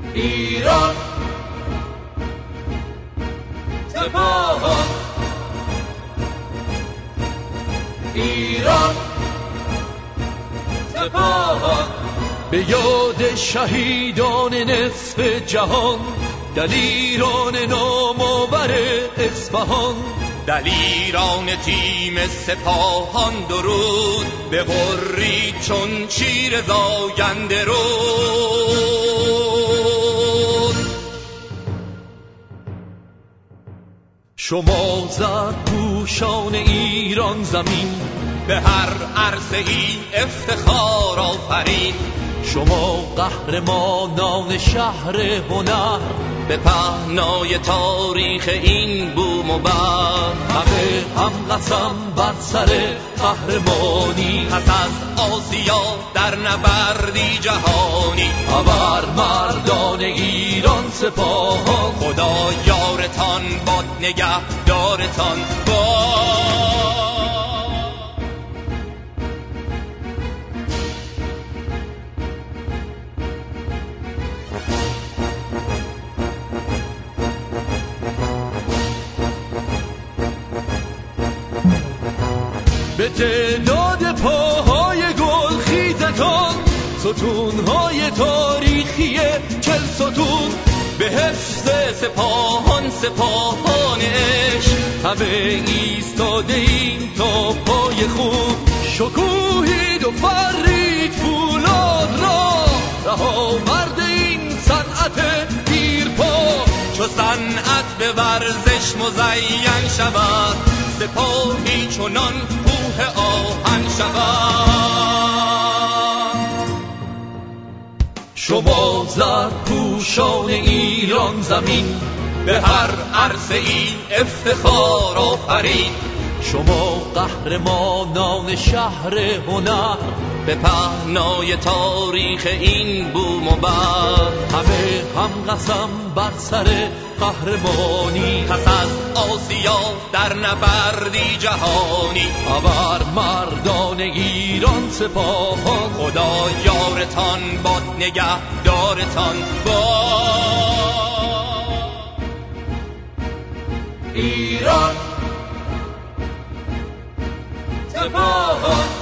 ایران سپاهان، ایران سپاهان. به یاد شهیدان نصف جهان، دلیران نامآور اصفهان، دلیران تیم سپاهان درود، به غری چون شیر زاینده رود. شما زرپوشان ایران زمین، به هر عرصه ای افتخار آفرین. شما قهرمانان شهر هنر، به پهنای تاریخ این بوم و بر. همه هم قسم بر سر قهرمانی، پس از آسیا در نبردی جهانی. ابر مردان ایران سپاهان، خدا یارتان باد، نگهدارتان باد. به تعداد پاهای گل خیزتان، ستونهای تاریخی 40 ستون، به حفظ سپاهان سپاهان عشق، همه ایستاده این تا پای خون. شکوهید و فرید فولاد را، رها مرد این صنعت دیرپا. چو صنعت به ورزش مزین شود، سپاهی چنان کوه آهن شود. شما زرپوشان ایران زمین، به هر عرصه ای افتخار آفرین. شما قهرمانان شهر هنر، به پهنای تاریخ این بوم و بر. همه هم قسم بر سر قهرمانی، پس از آسیا در نبردی جهانی. ابر مردان ایران سپاهان، خدا یارتان باد، نگهدارتان باد. ایران سپاهان.